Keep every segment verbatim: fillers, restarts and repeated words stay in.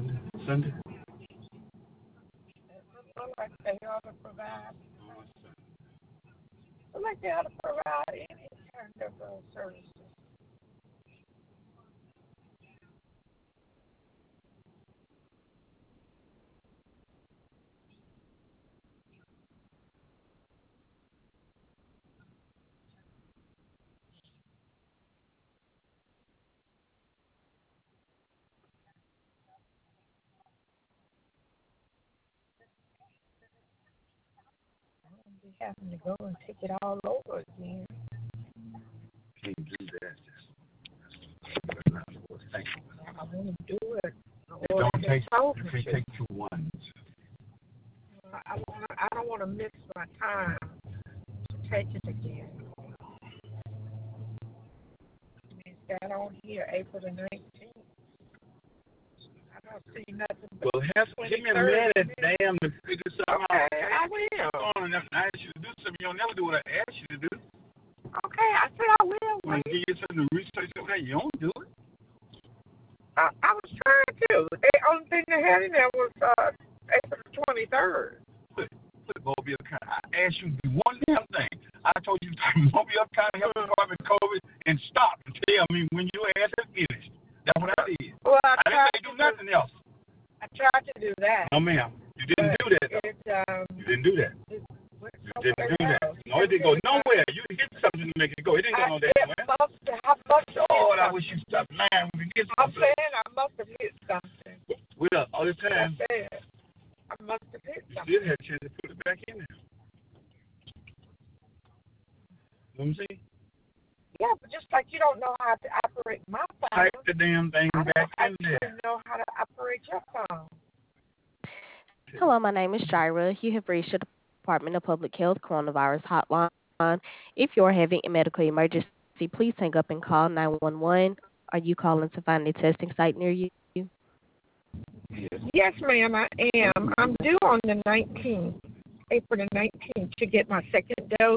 Sunday? Sunday? It looks like they ought to provide. Look like they ought to provide any kind of uh, services. Be having to go and take it all over again. Can't do that. That's not what's thankful. I want to do it. It don't take. You can't take two ones. I want. I don't want to miss my time to take it again. It's got on here April the nineteenth. I don't see nothing. Well, have, give me a minute, damn, to figure something okay, out. I will. On enough to ask you to do something. You don't never do what I ask you to do. Okay, I said I will. When you give you something to research over there, you don't do it. I, I was trying to. The only thing they had in there was uh, April the twenty-third. Put, put Mobile County. I asked you to do one damn thing. I told you to type Mobile County Health Department COVID and stop and tell me when your ass is finished. That's what I did. Well, I, I didn't say do nothing else. I tried to do that. No, ma'am. You didn't do that. It, um, you didn't do that. It, you didn't do that. No, it didn't go nowhere. You hit something to make it go. It didn't go no damn way. I must have Lord, I wish you stopped lying when you get something. I'm saying I must have hit something. Well, all the time. I said I must have hit something. You still had a chance to put it back in there. Let me see. Yeah, but just like you don't know how to operate my phone. Type the damn thing I back in there. I there. know how to operate your phone. Hello, my name is Jira. You have reached the Department of Public Health Coronavirus Hotline. If you are having a medical emergency, please hang up and call nine one one. Are you calling to find a testing site near you? Yes, ma'am, I am. I'm due on the nineteenth, April the nineteenth, to get my second dose.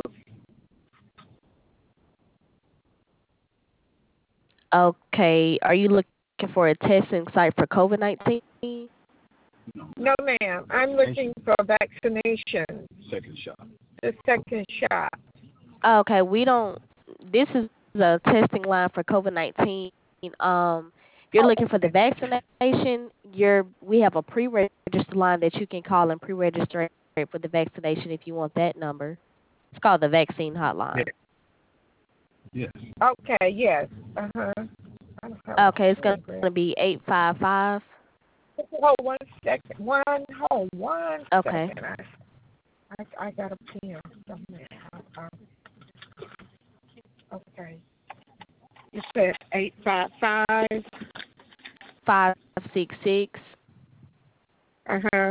Okay. Are you looking for a testing site for COVID nineteen? No, ma'am. I'm looking for vaccination. Second shot. The second shot. Okay. We don't. This is a testing line for COVID nineteen. Um, if you're looking for the vaccination, you're we have a pre-registered line that you can call and pre-register for the vaccination if you want that number. It's called the vaccine hotline. Yes. Okay. Yes. Uh huh. Okay. It's going to be eight five five. Hold one second. One. Hold one okay. second. I, I, I got a pen somewhere. Uh, okay. You said eight five five. Five six six. Uh huh.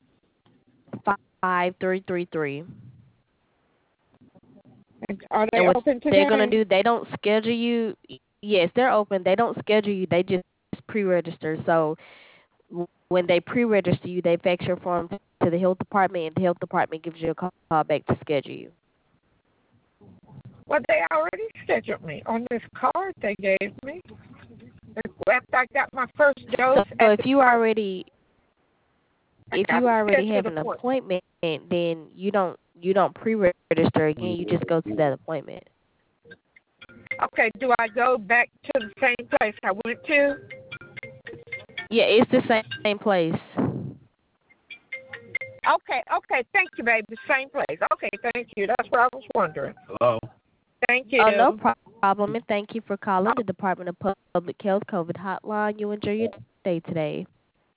Five three three three. Are they and what open today? they're gonna do? They don't schedule you. Yes, they're open. They don't schedule you. They just pre-register. So when they pre-register you, they fax your form to the health department, and the health department gives you a call back to schedule you. Well, they already scheduled me on this card they gave me. After I got my first dose. So, so if you already, if you already have an appointment. appointment, then you don't you don't pre-register again. You just go to that appointment. Okay. Do I go back to the same place I went to? Yeah, it's the same, same place. Okay. Okay. Thank you, baby. Same place. Okay. Thank you. That's what I was wondering. Hello. Thank you. Oh, no problem, and thank you for calling the Department of Public Health COVID Hotline. You enjoy your day today.